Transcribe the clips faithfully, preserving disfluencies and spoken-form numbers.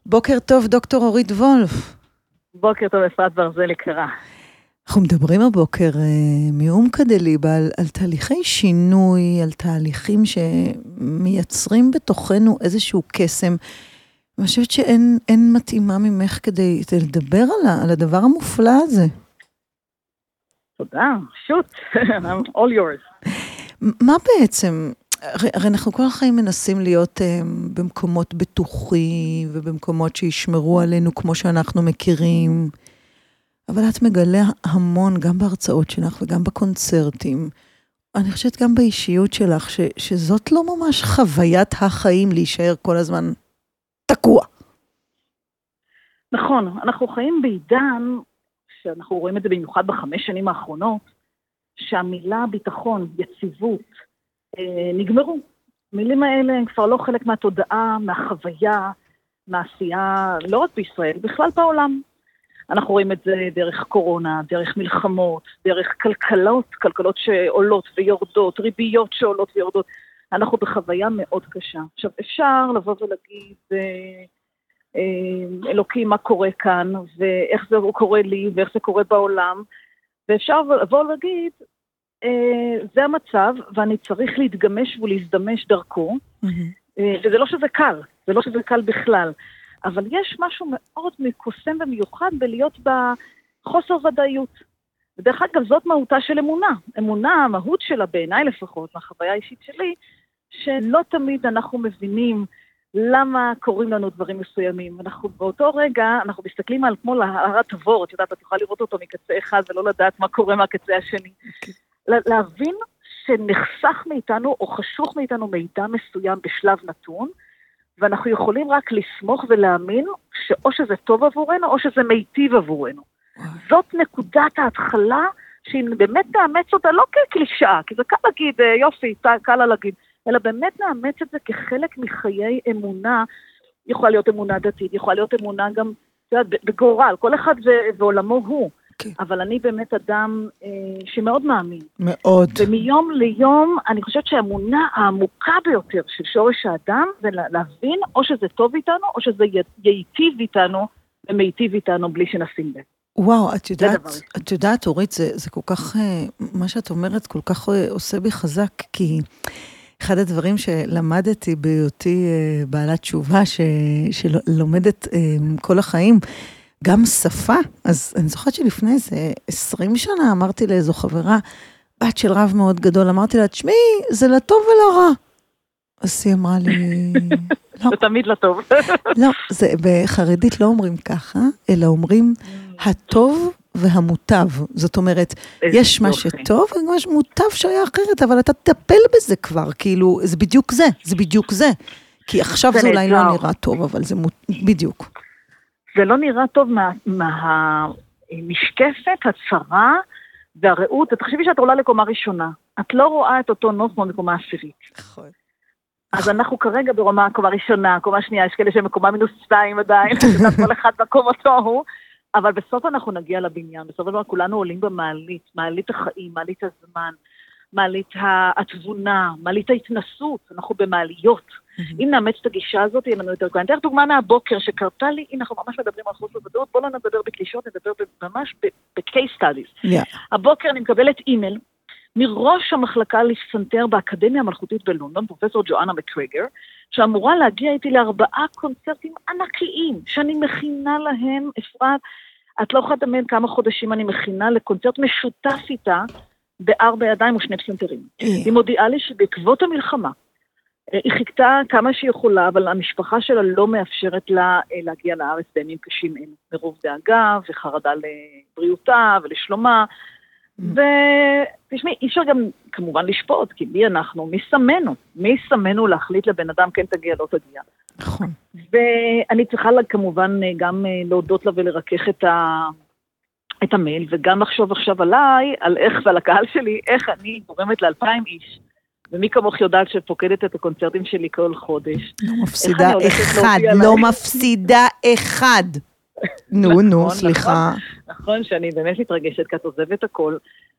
בוקר טוב, דוקטור אורית וולף. בוקר טוב, אפרת ברזל יקרה. אנחנו מדברים הבוקר מאום כדליבה על, על תהליכי שינוי, על תהליכים שמייצרים בתוכנו איזשהו קסם. אני חושבת שאין אין מתאימה ממך כדי לדבר על, על הדבר המופלא הזה. תודה, שוט, I'm all yours. מה בעצם, הרי, הרי אנחנו כל החיים מנסים להיות um, במקומות בטוחים, ובמקומות שישמרו עלינו כמו שאנחנו מכירים, אבל את מגלה המון גם בהרצאות שלך וגם בקונצרטים. אני חושבת גם באישיות שלך, ש, שזאת לא ממש חוויית החיים להישאר כל הזמן תקוע. נכון, אנחנו חיים בעידן, שאנחנו רואים את זה במיוחד בחמש שנים האחרונות, שהמילה ביטחון, יציבות, אה, נגמרו. המילים האלה הם כבר לא חלק מהתודעה, מהחוויה, מהעשייה, לא רק בישראל, בכלל בעולם. אנחנו רואים את זה דרך קורונה, דרך מלחמות, דרך כלכלות, כלכלות שעולות ויורדות, ריביות שעולות ויורדות. אנחנו בחוויה מאוד קשה. עכשיו, אפשר לבוא ולהגיד, אה, אלוקים, מה קורה כאן, ואיך זה קורה לי, ואיך זה קורה בעולם, ואפשר לבוא ולהגיד, אה, זה המצב, ואני צריך להתגמש ולהזדמש דרכו, mm-hmm. אה, וזה לא שזה קל, זה לא שזה קל בכלל, אבל יש משהו מאוד מקוסם ומיוחד בלהיות בחוסר ודאיות. ודרך אגב, זאת מהותה של אמונה. אמונה, המהות שלה בעיניי לפחות, מהחוויה האישית שלי, שלא תמיד אנחנו מבינים למה קוראים לנו דברים מסוימים. אנחנו באותו רגע, אנחנו מסתכלים על כמו להר התבור, את יודעת, את יכולה לראות אותו מקצה אחד ולא לדעת מה קורה מהקצה השני. Okay. להבין שנחסך מאיתנו או חשוך מאיתנו מידע מסוים בשלב נתון, ואנחנו יכולים רק לסמוך ולהאמין שאו שזה טוב עבורנו או שזה מיטיב עבורנו. זאת נקודת ההתחלה שאם באמת נאמץ אותה לא כקלישאה, כי זה קל להגיד, יופי, קל להגיד, אלא באמת נאמץ את זה כחלק מחיי אמונה, יכולה להיות אמונה דתית, יכולה להיות אמונה גם בגורל, כל אחד ועולמו הוא. Okay. אבל אני באמת אדם אה, שמאוד מאמין. מאוד. ומיום ליום, אני חושבת שהאמונה העמוקה ביותר של שורש האדם, זה להבין או שזה טוב איתנו, או שזה ייטיב איתנו, ומיטיב איתנו בלי שנשים לב. וואו, את יודעת, את יודעת, אורית, זה, זה כל כך, מה שאת אומרת, כל כך עושה בי חזק, כי אחד הדברים שלמדתי בהיותי בעלת תשובה, ש, שלומדת כל החיים, גם שפה, אז אני זוכרת שלפני איזה עשרים שנה אמרתי לאיזו חברה, בת של רב מאוד גדול, אמרתי לה, תשמעי, זה לטוב ולרע. אז היא אמרה לי, לא. זה תמיד לטוב. לא, זה, בחרדית לא אומרים ככה, אלא אומרים הטוב והמוטב. זאת אומרת, יש מה שטוב, ויש מוטב שהיה אחרת, אבל אתה תטפל בזה כבר, כאילו, זה בדיוק זה, זה בדיוק זה. כי עכשיו זה אולי לא נראה טוב, אבל זה בדיוק. זה לא נראה טוב מהמשקפת, הצרה והרעות. תחשבי שאת עולה לקומה ראשונה. את לא רואה את אותו נוף כמו מקומה עשירית. נכון. אז אנחנו כרגע ברמה קומה ראשונה, קומה שנייה, יש כאלה שמקומה מינוס שתיים עדיין, כל אחד מקום אותו הוא, אבל בסוף אנחנו נגיע לבניין, בסוף אנחנו כולנו עולים במעלית, מעלית החיים, מעלית הזמן, מעלית התבונה, מעלית ההתנסות, אנחנו במעליות. אם נאמץ את הגישה הזאת, יהיה לנו יותר כהן. דרך דוגמה מהבוקר שקרתה לי, הנה אנחנו ממש מדברים על חוסר ודאות, בואו לא נדבר בקלישות, נדבר ממש ב-case studies. הבוקר אני מקבלת אימייל, מראש המחלקה לפסנתר באקדמיה המלכותית בלונדון, פרופסור ג'ואנה מקרגר, שאמורה להגיע איתי לארבעה קונצרטים ענקיים, שאני מכינה להם, אפרת, את לא יכולה לדמיין כמה חודשים אני מכינה לקונצרט משותף איתה, בארבע ידיים ושני פסנתרים. היא מודיעה לי שבעקבות המלחמה, היא חיכתה כמה שהיא יכולה, אבל המשפחה שלה לא מאפשרת לה להגיע לארץ בימים קשים אלו, מרוב דאגה וחרדה לבריאותה ולשלומה, ותשמעי, אי אפשר גם כמובן לשפוט, כי מי אנחנו, מי שמנו, מי שמנו להחליט לבן אדם כן תגיע, לא תגיע. נכון. ואני צריכה לה כמובן גם להודות לה ולרכך את ה... את המייל, וגם לחשוב עכשיו עליי, על איך ועל הקהל שלי, איך אני גורמת לאלפיים איש, ומי כמוך יודעת שפוקדת את הקונצרטים שלי כל חודש. לא מפסידה אחד, לא מפסידה אחד. נו, נו, סליחה. נכון, שאני באמת מתרגשת, כי את עוזבת הכל,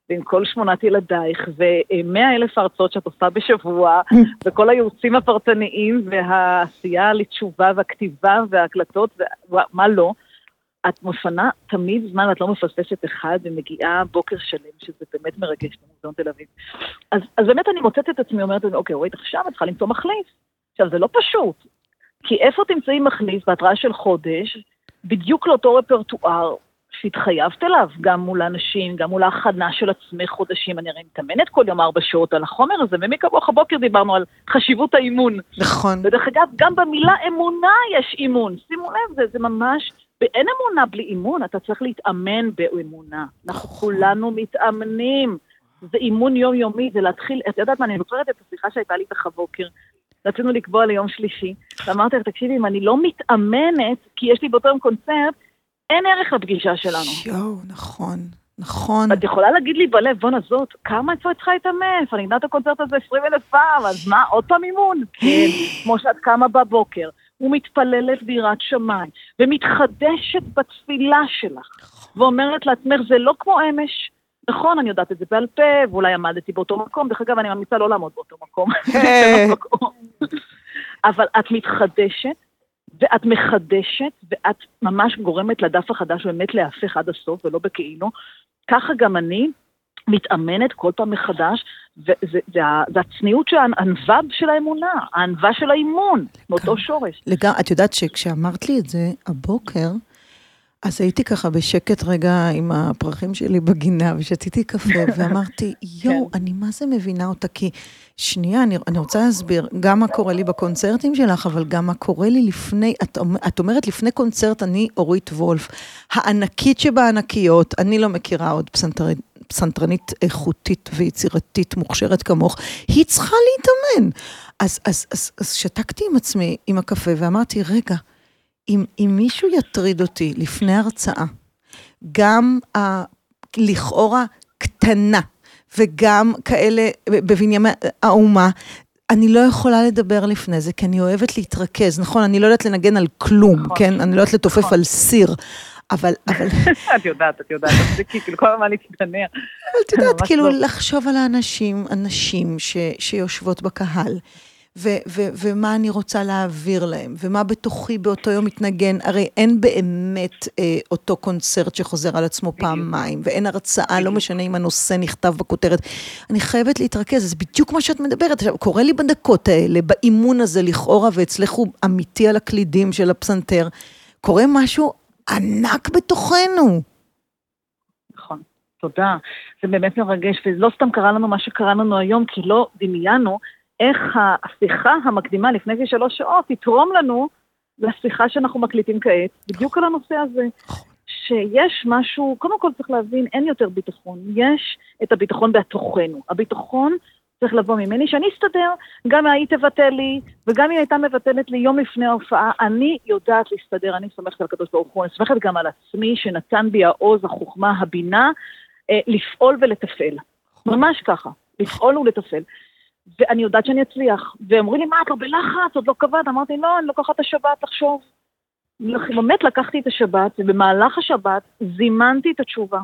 ועם כל שמונת ילדייך, ומאה אלף הרצאות שאת עושה בשבוע, וכל הייעוצים הפרטניים, והעשייה לתשובה, והכתיבה, וההקלטות, ומה לא, את מפנה תמיד זמן, את לא מפספסת אחד, ומגיעה בוקר שלם, שזה באמת מרגש במוזיאון תל אביב. אז, אז באמת אני מוצאת את עצמי, אומרת, אוקיי, רואית, עכשיו את צריכה למצוא מחליף. עכשיו, זה לא פשוט, כי איפה תמצאי מחליף בהתראה של חודש, בדיוק לאותו רפרטואר, שהתחייבת אליו, גם מול האנשים, גם מול ההכנה של עצמך חודשים, אני הרי מתאמנת כל יום ארבע שעות על החומר הזה, ומי כמוך הבוקר דיברנו על חשיבות האימון. נכון. ודרך אגב, גם במילה אמונה יש אימון, שימו לב, זה, זה ממש, אין אמונה בלי אימון, אתה צריך להתאמן באמונה, אנחנו כולנו מתאמנים, זה אימון יומיומי, זה להתחיל, את יודעת מה, אני זוכרת את השיחה שהייתה לי איתך הבוקר, רצינו לקבוע ליום שלישי, ואמרתי, תקשיבי, אם אני לא מתאמנת, כי יש לי באותו יום קונצרט, אין ערך לפגישה שלנו. יואו, נכון, נכון. ואת יכולה להגיד לי בלב, בוא נזאת, כמה את צריכה להתאמץ? אני יודעת את הקונצרט הזה עשרים אלף פעם, אז מה, עוד פעם אימון? כן, כמו שאת קמה בבוקר, ומתפללת ביראת שמיים, ומתחדשת בתפילה שלך, ואומרת לעצמך, זה לא כמו אמש, נכון, אני יודעת את זה בעל פה, ואולי עמדתי באותו מקום, דרך אגב, אני ממליצה לא לעמוד באותו מקום. אבל את מתחדשת, ואת מחדשת, ואת ממש גורמת לדף החדש באמת להפך עד הסוף, ולא בכאילו. ככה גם אני מתאמנת כל פעם מחדש, וזה זה, זה הצניעות של הענווה של האמונה, הענווה של האימון, מאותו שורש. לגמרי, את יודעת שכשאמרת לי את זה הבוקר, אז הייתי ככה בשקט רגע עם הפרחים שלי בגינה, ושתיתי קפה, ואמרתי, יואו, אני מה זה מבינה אותה, כי שנייה, אני, אני רוצה להסביר, גם מה קורה לי בקונצרטים שלך, אבל גם מה קורה לי לפני, את, את אומרת, לפני קונצרט, אני אורית וולף, הענקית שבענקיות, אני לא מכירה עוד פסנתרנית, פסנתרנית איכותית ויצירתית מוכשרת כמוך, היא צריכה להתאמן. אז, אז, אז, אז שתקתי עם עצמי, עם הקפה, ואמרתי, רגע, אם, אם מישהו יטריד אותי לפני הרצאה, גם ה, לכאורה קטנה, וגם כאלה בבנייני האומה, אני לא יכולה לדבר לפני זה, כי אני אוהבת להתרכז, נכון? אני לא יודעת לנגן על כלום, נכון, כן? אני לא יודעת לתופף נכון. על סיר, אבל... אבל... את יודעת, את יודעת, זה כאילו כל הזמן להתפנע. אבל את יודעת, כאילו לא. לחשוב על האנשים, אנשים ש, שיושבות בקהל, ו- ו- ומה אני רוצה להעביר להם, ומה בתוכי באותו יום מתנגן, הרי אין באמת אה, אותו קונצרט שחוזר על עצמו פעמיים, ואין הרצאה, לא משנה אם הנושא נכתב בכותרת, אני חייבת להתרכז, זה בדיוק מה שאת מדברת, עכשיו, קורה לי בדקות האלה, באימון הזה לכאורה, ואצלך הוא אמיתי על הקלידים של הפסנתר, קורה משהו ענק בתוכנו. נכון, תודה, זה באמת מרגש, ולא סתם קרה לנו מה שקרה לנו היום, כי לא דמיינו, איך השיחה המקדימה לפני כשלוש שעות תתרום לנו לשיחה שאנחנו מקליטים כעת, בדיוק על הנושא הזה, שיש משהו, קודם כל צריך להבין, אין יותר ביטחון, יש את הביטחון בתוכנו, הביטחון צריך לבוא ממני, שאני אסתדר, גם היא תבטל לי, וגם היא הייתה מבטלת לי יום לפני ההופעה, אני יודעת להסתדר, אני סומכת על הקדוש ברוך הוא, אני סומכת גם על עצמי, שנתן בי העוז, החוכמה, הבינה, לפעול ולתפעל, ממש ככה, לפעול ולתפעל. ואני יודעת שאני אצליח, ואומרים לי, מה, את לא בלחץ, עוד לא קבעת, אמרתי, לא, אני לוקחת את השבת לחשוב. באמת לקחתי את השבת, ובמהלך השבת זימנתי את התשובה.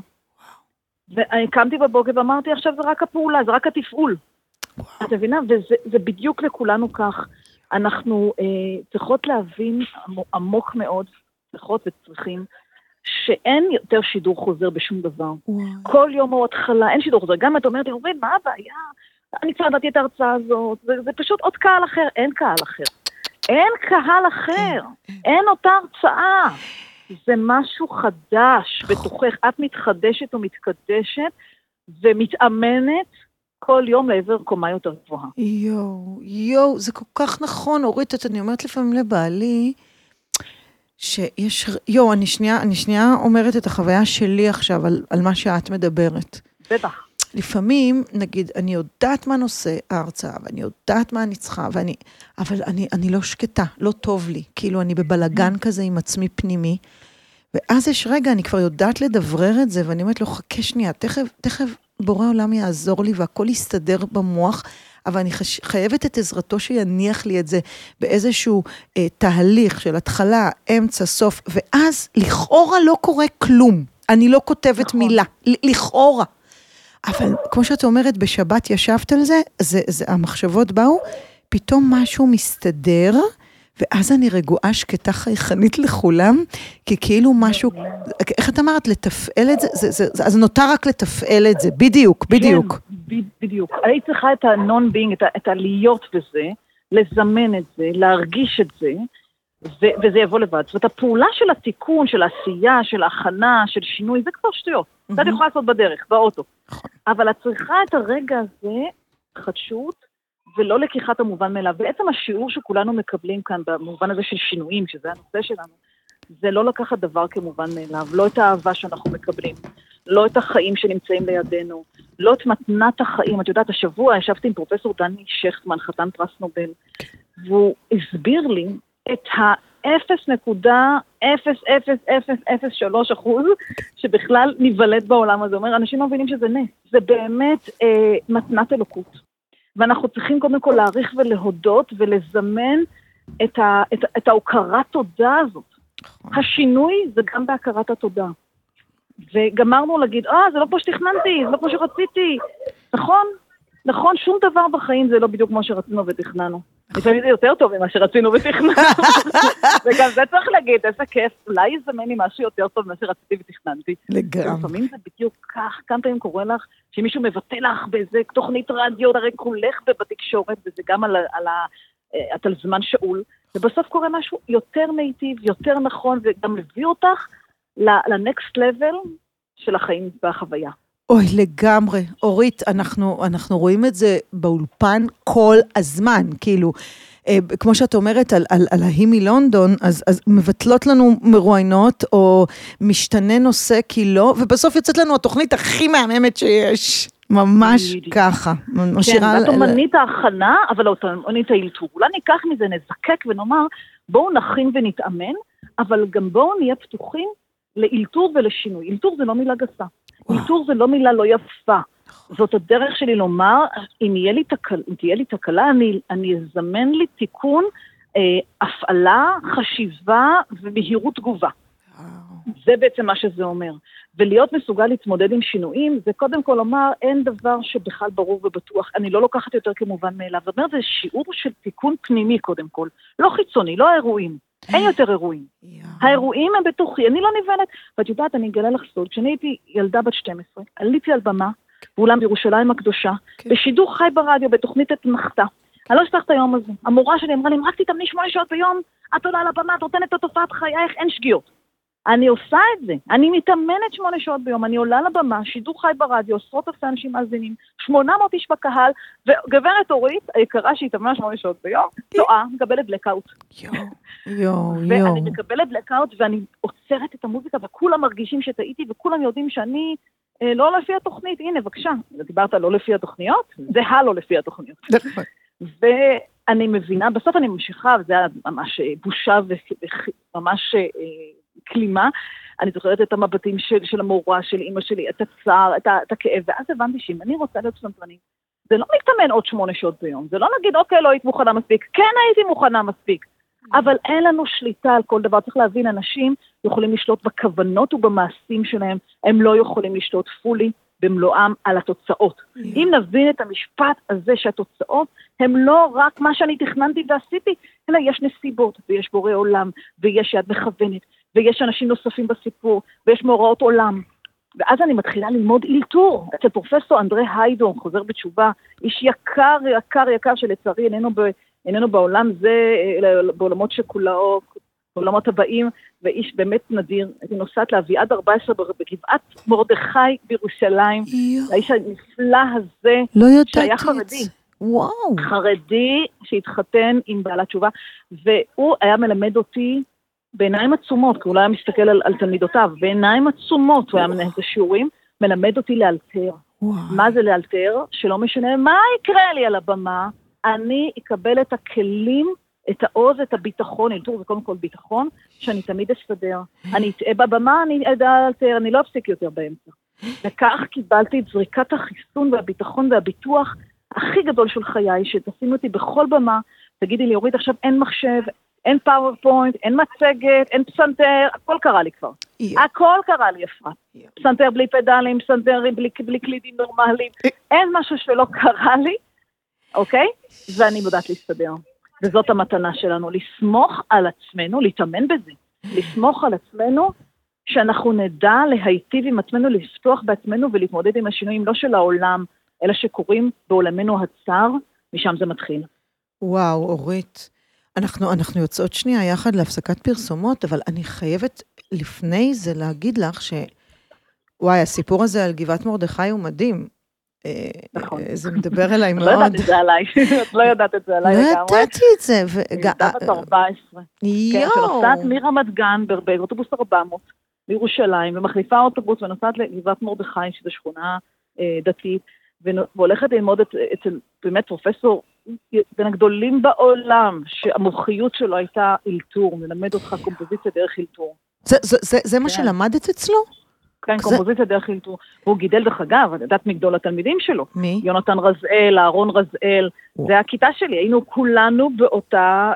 וקמתי בבוקר ואמרתי, עכשיו זה רק הפעולה, זה רק התפעול. את מבינה? וזה בדיוק לכולנו כך. אנחנו אה, צריכות להבין עמוק מאוד, צריכות וצריכים, שאין יותר שידור חוזר בשום דבר. כל יום או התחלה, אין שידור חוזר. גם את אומרת, אומרים, מה הבעיה? אני כבר נתתי את ההרצאה הזאת, זה, זה פשוט עוד קהל אחר, אין קהל אחר. אין קהל אחר, אין אותה הרצאה. זה משהו חדש בתוכך, את מתחדשת ומתקדשת, ומתאמנת כל יום לעבר קומה יותר גבוהה. יואו, יואו, זה כל כך נכון, אורית, אני אומרת לפעמים לבעלי, שיש, יואו, אני שנייה, אני שנייה אומרת את החוויה שלי עכשיו, על, על מה שאת מדברת. בטח. לפעמים, נגיד, אני יודעת מה נושא ההרצאה, ואני יודעת מה אני צריכה, ואני, אבל אני, אני לא שקטה, לא טוב לי, כאילו אני בבלגן כזה עם עצמי פנימי, ואז יש רגע, אני כבר יודעת לדברר את זה, ואני אומרת לו, חכה שנייה, תכף, תכף בורא עולם יעזור לי, והכל יסתדר במוח, אבל אני חש... חייבת את עזרתו שיניח לי את זה, באיזשהו אה, תהליך של התחלה, אמצע, סוף, ואז לכאורה לא קורה כלום, אני לא כותבת נכון. מילה, לכאורה, אבל כמו שאת אומרת, בשבת ישבת על זה, זה, זה המחשבות באו, פתאום משהו מסתדר, ואז אני רגועה שקטה חייכנית לכולם, כי כאילו משהו, איך את אמרת, לתפעל את זה, זה, זה, זה אז נותר רק לתפעל את זה, בדיוק, בדיוק. כן, בדיוק. אני צריכה את ה-non-being, את, את הלהיות בזה, לזמן את זה, להרגיש את זה, ו- וזה יבוא לבד. זאת אומרת, הפעולה של התיקון, של העשייה, של ההכנה, של שינוי, זה כבר שטויות. זה אני יכולה לעשות בדרך, באוטו. אבל את צריכה את הרגע הזה, חדשות, ולא לקיחת המובן מאליו. בעצם השיעור שכולנו מקבלים כאן, במובן הזה של שינויים, שזה הנושא שלנו, זה לא לקחת דבר כמובן מאליו, לא את האהבה שאנחנו מקבלים, לא את החיים שנמצאים לידינו, לא את מתנת החיים. את יודעת, השבוע ישבתי עם פרופסור דני שכטמן, חתן פרס נובל, והוא הסביר לי את ה-אפס נקודה אפס אפס אפס אפס שלוש אחוז שבכלל נבלט בעולם הזה. אומר, אנשים לא מבינים שזה נס. זה באמת אה, מתנת אלוקות. ואנחנו צריכים קודם כל להעריך ולהודות ולזמן את, ה, את, את ההוקרת תודה הזאת. השינוי זה גם בהכרת התודה. וגמרנו להגיד, אה, זה לא פה שתכננתי, זה לא פה שרציתי. נכון? נכון, שום דבר בחיים זה לא בדיוק כמו שרצינו ותכננו. לפעמים זה יותר טוב ממה שרצינו ותכננו. וגם זה צריך להגיד, איזה כיף, אולי יזמן לי משהו יותר טוב ממה שרציתי ותכננתי. לגמרי. לפעמים זה בדיוק כך, כמה פעמים קורה לך, שמישהו מבטא לך באיזה תוכנית רדיו, הרי כולך בתקשורת, וזה גם על, על, על זמן שאול, ובסוף קורה משהו יותר מיטיב, יותר נכון, וגם מביא אותך לנקסט לבל של החיים והחוויה. אוי, לגמרי. אורית, אנחנו, אנחנו רואים את זה באולפן כל הזמן, כאילו, אה, כמו שאת אומרת על, על, על ההיא מלונדון, אז, אז מבטלות לנו מרואיינות, או משתנה נושא כי לא, ובסוף יוצאת לנו התוכנית הכי מהממת שיש. ממש ככה. כן, זאת אומנית ההכנה, אבל אומנית האילתור. אולי ניקח מזה, נזקק ונאמר, בואו נכין ונתאמן, אבל גם בואו נהיה פתוחים לאילתור ולשינוי. אילתור זה לא מילה גסה. אילתור זה לא מילה לא יפה. זאת הדרך שלי לומר, אם תהיה לי תקלה, אם תהיה לי תקלה, אני, אני אזמן לי תיקון, אה, הפעלה, חשיבה ומהירות תגובה. זה בעצם מה שזה אומר. ולהיות מסוגל להתמודד עם שינויים, זה קודם כל לומר, אין דבר שבכלל ברור ובטוח, אני לא לוקחת יותר כמובן מאליו. זאת אומרת, זה שיעור של תיקון פנימי קודם כל, לא חיצוני, לא האירועים. אין יותר אירועים. האירועים הם בתוכי, אני לא נבנת. ואת יודעת, אני אגלה לך סוד, כשאני הייתי ילדה בת שתים עשרה, עליתי על במה, באולם בירושלים הקדושה, בשידור חי ברדיו, בתוכנית אתנחתא. אני לא אשכח את היום הזה. המורה שלי אמרה לי, אם רק תתאמני שמונה שעות ביום, את עולה על הבמה, את נותנת את תופעת חייך, אין שגיאות. אני עושה את זה, אני מתאמנת שמונה שעות ביום, אני עולה לבמה, שידור חי ברדיו, עשרות אלפי אנשים מאזינים, שמונה מאות איש בקהל, וגברת אורית, היקרה שהתאמנה שמונה שעות ביום, טועה, מקבלת בלקאוט. יו, יו, ואני מקבלת בלקאוט, ואני עוצרת את המוזיקה, וכולם מרגישים שטעיתי, וכולם יודעים שאני אה, לא לפי התוכנית. הנה, בבקשה, דיברת לא לפי התוכניות, זה הלא לפי התוכניות. ואני מבינה, בסוף אני ממשיכה, וזה היה ממש בושה וממש כלימה, אני זוכרת את המבטים של, של המורה, של אמא שלי, את הצער, את, את הכאב, ואז הבנתי שאם אני רוצה להיות פסנתרנית, זה לא מתאמן עוד שמונה שעות ביום, זה לא נגיד, אוקיי, לא היית מוכנה מספיק, כן הייתי מוכנה מספיק, אבל אין לנו שליטה על כל דבר, צריך להבין, אנשים יכולים לשלוט בכוונות ובמעשים שלהם, הם לא יכולים לשלוט פולי במלואם על התוצאות. Yeah. אם נבין את המשפט הזה שהתוצאות הם לא רק מה שאני תכננתי ועשיתי, אלא יש נסיבות, ויש בורא עולם, ויש יד מכוונת, ויש אנשים נוספים בסיפור, ויש מאורעות עולם. ואז אני מתחילה ללמוד אילתור. אצל פרופסור אנדרי היידו, חוזר בתשובה, איש יקר, יקר, יקר, שלצערי איננו, ב, איננו בעולם זה, בעולמות שכולו, בעולמות הבאים, ואיש באמת נדיר. אני נוסעת לאביעד ארבע עשרה בגבעת מרדכי בירושלים, האיש הנפלא הזה, לא שהיה חרדי. וואו. חרדי שהתחתן עם בעלת תשובה, והוא היה מלמד אותי, בעיניים עצומות, כי הוא לא היה מסתכל על, על תלמידותיו, בעיניים עצומות הוא היה מנהל את השיעורים, מלמד אותי לאלתר. וואו. מה זה לאלתר? שלא משנה מה יקרה לי על הבמה, אני אקבל את הכלים, את העוז, את הביטחון, אלתור זה קודם כל ביטחון, שאני תמיד אסתדר. אני אתאה בבמה, אני אדע אלתר, אני לא אפסיק יותר באמצע. וכך קיבלתי את זריקת החיסון והביטחון והביטוח הכי גדול של חיי, שתשימו אותי בכל במה, תגידי לי, אורית, עכשיו אין מחשב, אין פאורפוינט, אין מצגת, אין פסנתר, הכל קרה לי כבר. Yeah. הכל קרה לי, אפרת. Yeah. פסנתר בלי פדלים, פסנתר בלי, בלי קלידים נורמליים, אין משהו שלא קרה לי, אוקיי? ואני יודעת להסתדר. וזאת המתנה שלנו, לסמוך על עצמנו, להתאמן בזה, לסמוך על עצמנו, שאנחנו נדע להיטיב עם עצמנו, לפתוח בעצמנו ולהתמודד עם השינויים, לא של העולם, אלא שקורים בעולמנו הצר, משם זה מתחיל. וואו, אורית, אנחנו, אנחנו יוצאות שנייה יחד להפסקת פרסומות, אבל אני חייבת לפני זה להגיד לך ש... וואי, הסיפור הזה על גבעת מרדכי הוא מדהים. נכון. זה מדבר אליי מאוד. לא יודעת את זה עליי, את לא יודעת את זה עליי לגמרי. לא ידעתי את זה. ילדה בת ארבע עשרה. יואו. שנוסעת מרמת גן באוטובוס ארבע מאות לירושלים, ומחליפה אוטובוס ונוסעת לגבעת מרדכי, שזו שכונה דתית, והולכת ללמוד אצל באמת פרופסור בין הגדולים בעולם, שהמומחיות שלו הייתה אילתור, מלמד אותך קומפוזיציה דרך אילתור. זה מה שלמדת אצלו? כן, קומפוזיציה דרך אילתור. הוא גידל דרך אגב, אני יודעת מגדול התלמידים שלו. מי? יונתן רזאל, אהרון רזאל, זה הכיתה שלי, היינו כולנו באותה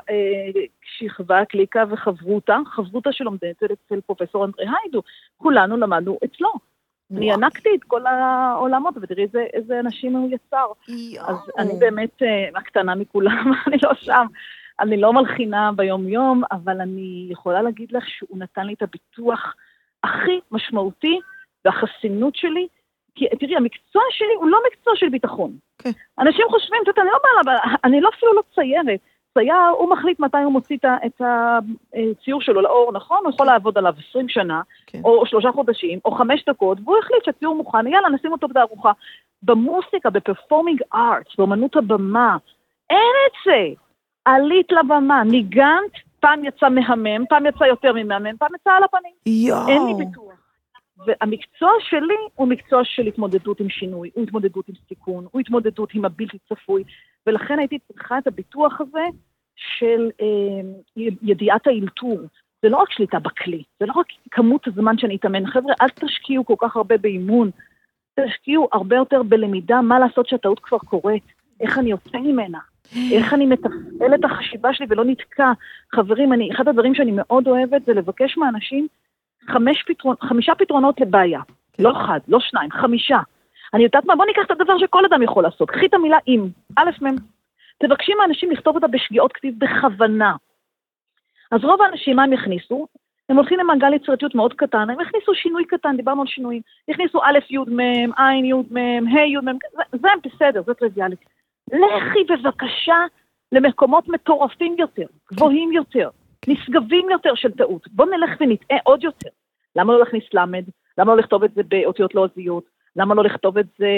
שכבה, קליקה וחברותה, חברותה שלומדת אצל פרופסור אנדרי היידו, כולנו למדנו אצלו. אני ענקתי את כל העולמות, ותראי איזה אנשים הוא יצר. אז אני באמת הקטנה מכולם, אני לא שם. אני לא מלחינה ביום יום, אבל אני יכולה להגיד לך שהוא נתן לי את הביטוח הכי משמעותי, והחסינות שלי, כי תראי, המקצוע שלי הוא לא מקצוע של ביטחון. Okay. אנשים חושבים, תודה, אני לא בעלה, אני לא אפילו לא ציירת. צייר, הוא מחליט מתי הוא מוציא את הציור שלו לאור, נכון? הוא יכול לעבוד עליו עשרים שנה, okay. או שלושה חודשים, או חמש דקות, והוא החליט שהציור מוכן, יאללה, נשים אותו בתערוכה. במוסיקה, בפרפורמינג ארטס, באמנות הבמה, אין את זה. עלית לבמה, ניגנת, פעם יצא מהמם, פעם יצא יותר ממהמם, פעם יצא על הפנים. יואו. אין לי ביטוח. והמקצוע שלי הוא מקצוע של התמודדות עם שינוי, הוא התמודדות עם סיכון, הוא התמודדות עם הבלתי צפוי, ולכן הייתי צריכה את הביטוח הזה של אה, ידיעת האילתור. זה לא רק שליטה בכלי, זה לא רק כמות הזמן שאני אתאמן. חבר'ה, אל תשקיעו כל כך הרבה באימון, תשקיעו הרבה יותר בלמידה, מה לעשות שהטעות כבר קורית, איך אני יוצא ממנה. איך אני מתפעל את החשיבה שלי ולא נתקע. חברים, אני, אחד הדברים שאני מאוד אוהבת זה לבקש מאנשים חמש פתרון, חמישה פתרונות לבעיה. לא אחד, לא שניים, חמישה. אני יודעת מה, בוא ניקח את הדבר שכל אדם יכול לעשות. קחי את המילה אם, א' מ', תבקשי מאנשים לכתוב אותה בשגיאות כתיב בכוונה. אז רוב האנשים, מה הם יכניסו? הם הולכים למעגל יצירתיות מאוד קטן, הם הכניסו שינוי קטן, דיברנו על שינויים. יכניסו א' י' מ', ע' י' מ', ה' י' מ', זה, זה בסדר, זה טריוויאלי. לכי בבקשה למקומות מטורפים יותר, גבוהים יותר, נשגבים יותר של טעות. בוא נלך ונטעה עוד יותר. למה לא להכניס למד? למה לא לכתוב את זה באותיות לועזיות? למה לא לכתוב את זה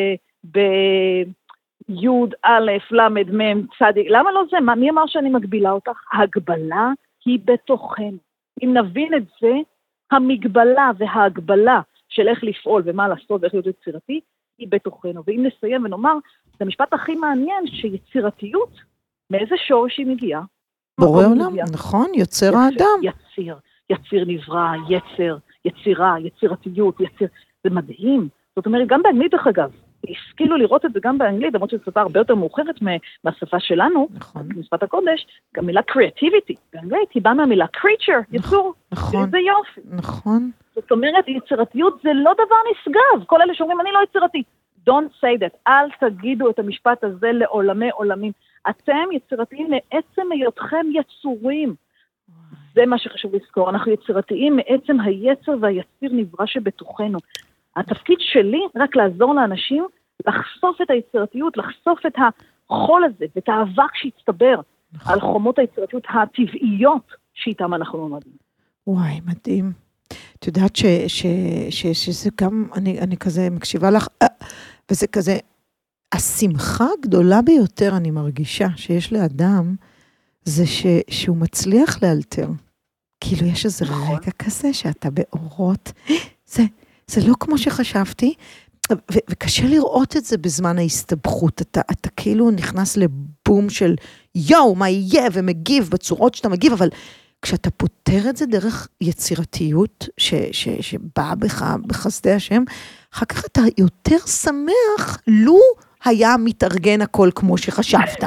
בי' א' למד מ' צדיק? למה לא זה? מה, מי אמר שאני מגבילה אותך? ההגבלה היא בתוכנו. אם נבין את זה, המגבלה וההגבלה של איך לפעול ומה לעשות ואיך להיות יצירתי, היא בתוכנו. ואם נסיים ונאמר, זה המשפט הכי מעניין, שיצירתיות, מאיזה שורש היא מגיעה? בורא עולם, נכון, יוצר יציר, האדם. יציר, יציר נברא, יצר, יצירה, יצירתיות, יציר, זה מדהים. זאת אומרת, גם באנגלית, דרך אגב, השכילו לראות את זה גם באנגלית, למרות שזו שפה הרבה יותר מאוחרת מהשפה שלנו, נכון. משפט הקודש, גם מילה creativity, באנגלית היא באה מהמילה creature, יצור, נכון, זה יופי. נכון. זאת אומרת, יצירתיות זה לא דבר נשגב, כל אלה שאומרים, אני לא יצירתי. Don't say that, אל תגידו את המשפט הזה לעולמי עולמים. אתם יצירתיים מעצם היותכם יצורים. זה מה שחשוב לזכור, אנחנו יצירתיים מעצם היצר והיציר נברא שבתוכנו. התפקיד שלי רק לעזור לאנשים לחשוף את היצירתיות, לחשוף את החול הזה ואת האבק שהצטבר על חומות היצירתיות הטבעיות שאיתם אנחנו לומדים. וואי, מדהים. את יודעת ש, ש, ש, שזה גם, אני, אני כזה מקשיבה לך, וזה כזה, השמחה הגדולה ביותר אני מרגישה שיש לאדם, זה ש, שהוא מצליח לאלתר. כאילו יש איזה רגע כזה שאתה באורות, זה, זה לא כמו שחשבתי, ו, וקשה לראות את זה בזמן ההסתבכות, אתה, אתה כאילו נכנס לבום של יואו, מה יהיה, ומגיב בצורות שאתה מגיב, אבל כשאתה פותר את זה דרך יצירתיות ש, ש, שבאה בך בחסדי השם, אחר כך אתה יותר שמח לו היה מתארגן הכל כמו שחשבת.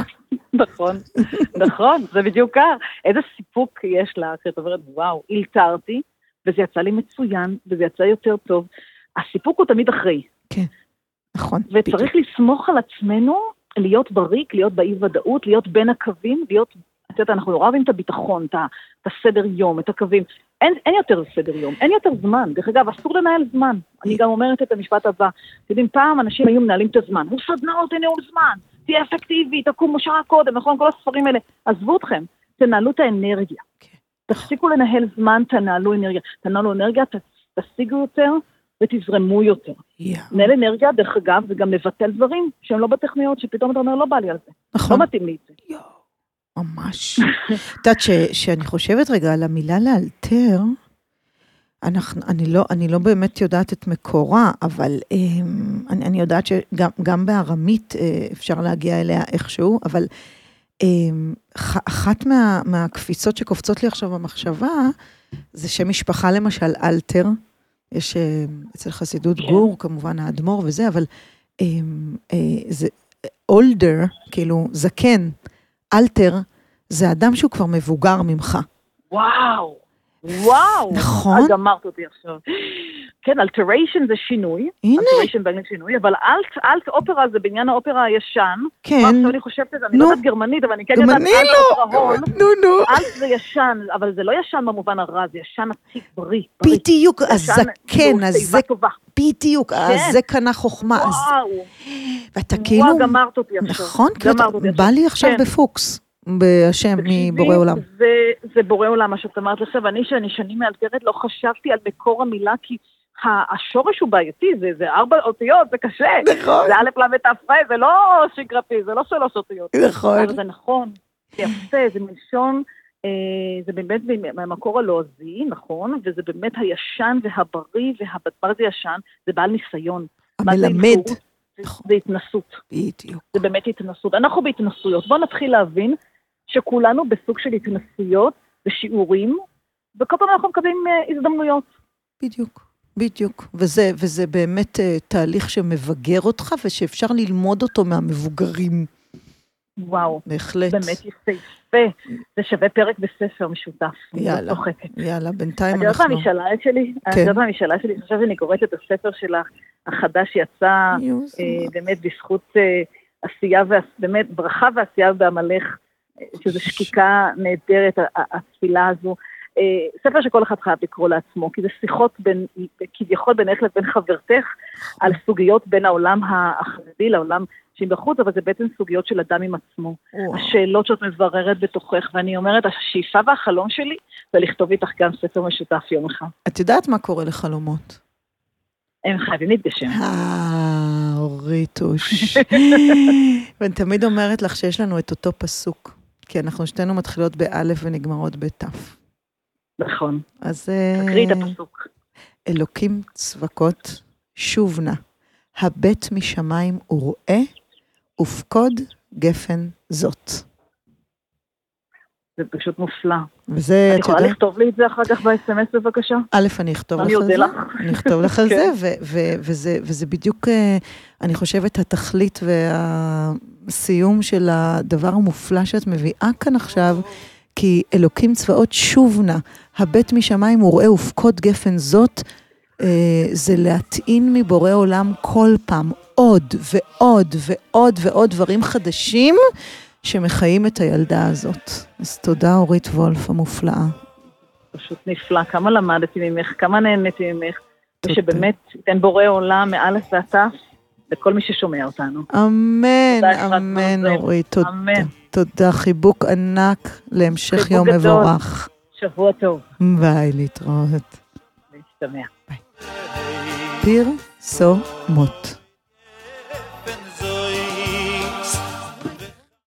נכון, נכון, זה בדיוק כך. איזה סיפוק יש לה, כשאת אומרת, וואו, הלתרתי, וזה יצא לי מצוין, וזה יצא יותר טוב. הסיפוק הוא תמיד אחרי. כן, נכון. וצריך לסמוך על עצמנו, להיות בריק, להיות באי ודאות, להיות בין הקווים, להיות, את יודעת, אנחנו אוהבים את הביטחון, את הסדר יום, את הקווים. אין, אין יותר סדר יום, אין יותר זמן. דרך אגב, אסור לנהל זמן. אני גם אומרת את המשפט הבא. אתם יודעים, פעם אנשים היו מנהלים את הזמן. הוא סדנאות, תנהול זמן. תהיה אפקטיבי, תקומו שעה קודם, נכון? כל הספרים האלה. עזבו אתכם, תנהלו את האנרגיה. תפסיקו לנהל זמן, תנהלו אנרגיה. תנהלו אנרגיה, תשיגו יותר ותזרמו יותר. נהל אנרגיה, דרך אגב, זה גם לבטל דברים שהם לא בטכניות, שפתאום אתה אומר, לא בא לי על זה. לא מתאים לי את זה. ממש. את יודעת שאני חושבת רגע על המילה לאלתר, אנחנו, אני לא, אני לא באמת יודעת את מקורה, אבל אני, אני יודעת שגם, גם בארמית אפשר להגיע אליה איכשהו, אבל אחת מה, מהקפיצות שקופצות לי עכשיו במחשבה, זה שם משפחה למשל אלתר, יש אצל חסידות גור, כמובן האדמו"ר וזה, אבל זה אולדר, כאילו זקן, אלתר, זה אדם שהוא כבר מבוגר ממך. וואו, וואו. נכון. אז אמרת אותי עכשיו. כן, אלטריישן זה שינוי. הנה. אלטריישן באנגלית שינוי, אבל אלט, אלט אופרה זה בעניין האופרה הישן. כן. עכשיו אני חושבת את זה, אני לא יודעת גרמנית, אבל אני כן יודעת אלט אופרה הול. נו, נו. אלט זה ישן, אבל זה לא ישן במובן הרע, זה ישן עתיק בריא. בדיוק, הזקן, הזה, בדיוק, הזה קנה חוכמה. וואו. ואתה כאילו... וואו, גמרת אותי עכשיו. נכון, בא לי עכשיו בפוקס. בהשם מבורא עולם. זה, זה בורא עולם, מה שאת אמרת עכשיו, אני שאני שנים מאלתרת, לא חשבתי על מקור המילה, כי השורש הוא בעייתי, זה, זה ארבע אותיות, זה קשה. נכון. זה א' ל' ת' ר', זה לא שגרתי, זה לא שלוש אותיות. נכון. אבל זה נכון, זה יפה, זה מלשון, אה, זה באמת מהמקור הלועזי, נכון, וזה באמת הישן והבריא, והבר זה ישן, זה בעל ניסיון. המלמד. זה, זה התנסות. בדיוק. זה באמת התנסות. אנחנו בהתנסויות. בואו נתחיל להבין שכולנו בסוג של התנסויות ושיעורים, וכל פעם אנחנו מקבלים uh, הזדמנויות. בדיוק, בדיוק. וזה, וזה באמת uh, תהליך שמבגר אותך, ושאפשר ללמוד אותו מהמבוגרים. וואו. בהחלט. באמת יפה. זה שווה פרק בספר משותף. יאללה, יאללה, בינתיים אנחנו... את יודעת המשאלה שלי? כן. את יודעת המשאלה שלי? אני חושבת שאני קוראת את הספר שלך, החדש יצא, אה, באמת בזכות אה, עשייה, באמת ברכה ועשייה בעמלך, שזו שקיקה נהדרת, התפילה הזו. ספר שכל אחד חייב לקרוא לעצמו, כי זה שיחות בין, כביכול בינך לבין חברתך, על סוגיות בין העולם החרדי לעולם שהיא בחוץ, אבל זה בעצם סוגיות של אדם עם עצמו. השאלות שאת מבררת בתוכך, ואני אומרת, השאיפה והחלום שלי, זה לכתוב איתך גם ספר משותף יום אחד. את יודעת מה קורה לחלומות? הם חייבים להתגשם. אה, אוריתוש. ואני תמיד אומרת לך שיש לנו את אותו פסוק, כי אנחנו שתינו מתחילות באלף ונגמרות בתף. נכון. אז... תקריא את הפסוק. אלוקים צבקות, שוב נא, הבט משמיים וראה, ופקוד גפן זאת. זה פשוט מופלא. וזה, את יכולה לכתוב לי את זה אחר כך ב-אס אם אס בבקשה? א', אני אכתוב לך על זה. אני אכתוב לך על זה, וזה בדיוק, אני חושבת, התכלית והסיום של הדבר המופלא שאת מביאה כאן עכשיו, כי אלוקים צבאות שוב נא, הבט משמיים וראה ופקוד גפן זאת, זה להטעין מבורא עולם כל פעם, עוד ועוד ועוד ועוד דברים חדשים, שמחיים את הילדה הזאת. אז תודה אורית וולף המופלאה. פשוט נפלא, כמה למדתי ממך, כמה נהניתי ממך, ושבאמת תן בורא עולם מאלף ועד תף, לכל מי ששומע אותנו. אמן, אמן אורית, תודה. תודה, חיבוק ענק להמשך יום מבורך. שבוע טוב. ביי, להתראות. להשתמע. ביי. פרסומות.